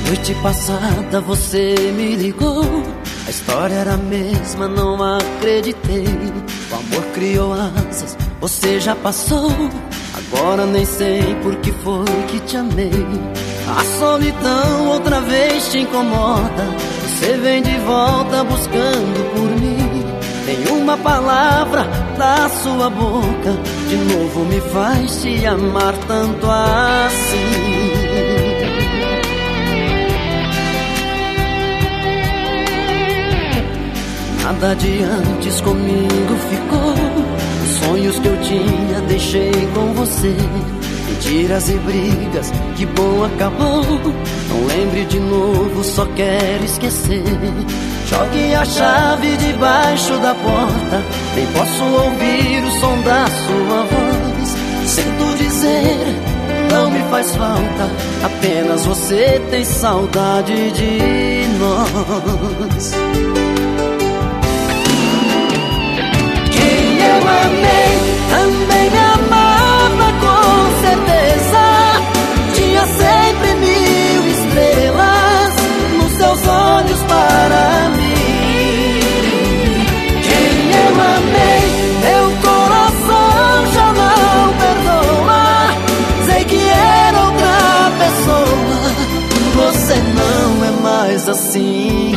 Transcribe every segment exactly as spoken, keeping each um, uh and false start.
Noite passada você me ligou, a história era a mesma, não acreditei. O amor criou asas, você já passou, agora nem sei por que foi que te amei. A solidão outra vez te incomoda, você vem de volta buscando por mim. Tem uma palavra da sua boca, de novo me faz te amar tanto assim. Nada de antes comigo ficou, os sonhos que eu tinha deixei com você. Mentiras e brigas, que bom acabou, não lembre de novo, só quero esquecer. Jogue a chave debaixo da porta, nem posso ouvir o som da sua voz. Sinto dizer, não me faz falta, apenas você tem saudade de nós. Eu amei, também me amava com certeza. Tinha sempre mil estrelas nos seus olhos para mim. Quem eu amei, meu coração já não perdoa. Sei que era outra pessoa, você não é mais assim.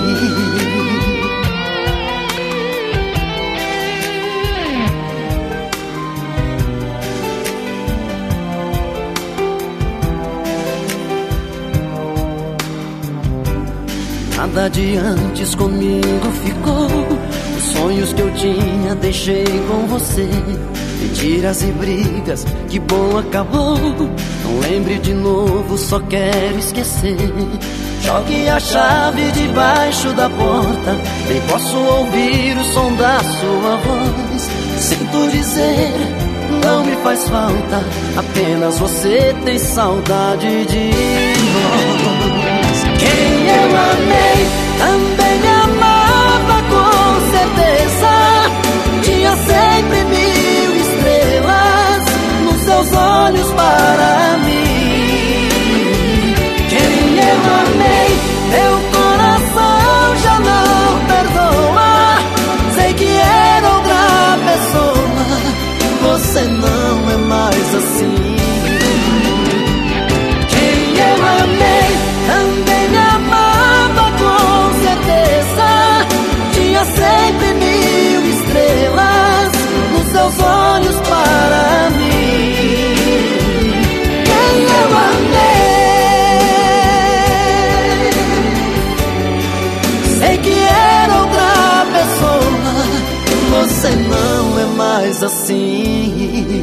Nada de antes comigo ficou, os sonhos que eu tinha deixei com você. Mentiras e brigas, que bom acabou, não lembre de novo, só quero esquecer. Jogue a chave debaixo da porta, nem posso ouvir o som da sua voz. Sinto dizer, não me faz falta, apenas você tem saudade de nós. Quem eu amei, também me amava com certeza. Tinha sempre mil estrelas nos seus olhos para mim. Quem eu amei, meu coração já não perdoa. Sei que era outra pessoa, você não é mais assim. Quem eu amei, também me amava com certeza. Tinha sempre mil estrelas nos seus olhos para mim. Quem eu amei, sei que era outra pessoa, você não é mais assim.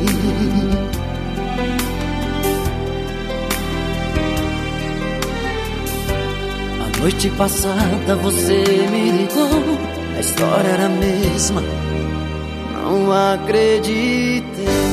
Noite passada você me ligou, a história era a mesma, não acreditei.